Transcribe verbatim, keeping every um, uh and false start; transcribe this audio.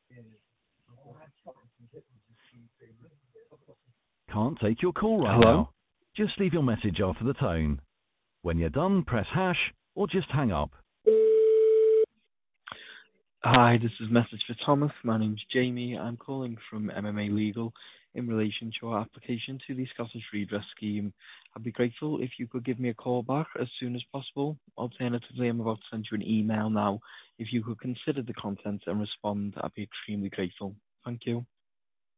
Can't take your call right Hello? now. Just leave your message after the tone. When you're done, press hash, or just hang up. Hi, this is a message for Thomas. My name's Jamie. I'm calling from M M A Legal in relation to our application to the Scottish Redress Scheme. I'd be grateful if you could give me a call back as soon as possible. Alternatively, I'm about to send you an email now. If you could consider the content and respond, I'd be extremely grateful. Thank you.